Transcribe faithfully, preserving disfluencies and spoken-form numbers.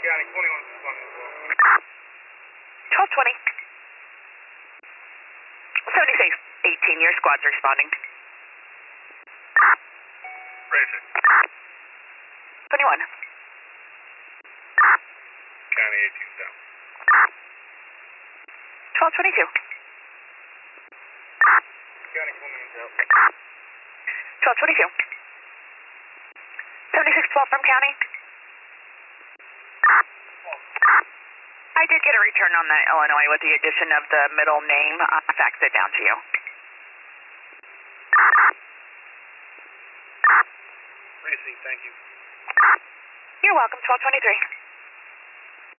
County, twenty-one responding as well. twelve twenty. seventy-six eighteen, your squad's responding. Racing. twenty-one. County eighteen down. twelve twenty-two. County twenty-one down. twelve twenty-two. seventy-six twelve from county. I did get a return on that Illinois with the addition of the middle name. I'll fax it down to you. Racing, thank you. You're welcome, twelve twenty-three.